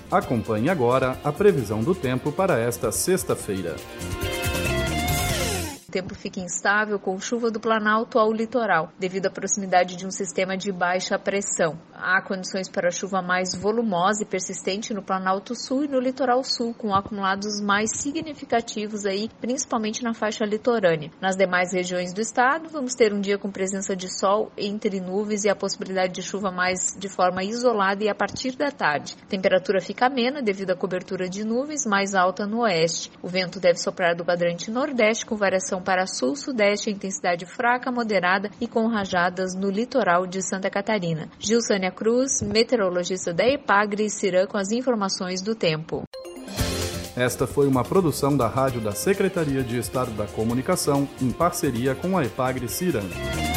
Acompanhe agora a previsão do tempo para esta sexta-feira. O tempo fica instável com chuva do Planalto ao litoral, devido à proximidade de um sistema de baixa pressão. Há condições para chuva mais volumosa e persistente no Planalto Sul e no Litoral Sul, com acumulados mais significativos aí, principalmente na faixa litorânea. Nas demais regiões do estado, vamos ter um dia com presença de sol entre nuvens e a possibilidade de chuva mais de forma isolada e a partir da tarde. A temperatura fica amena devido à cobertura de nuvens mais alta no oeste. O vento deve soprar do quadrante nordeste com variação para sul-sudeste, intensidade fraca, moderada e com rajadas no litoral de Santa Catarina. Gilsânia Cruz, meteorologista da EPAGRE e Ciran, com as informações do tempo. Esta foi uma produção da Rádio da Secretaria de Estado da Comunicação, em parceria com a EPAGRE e Ciran.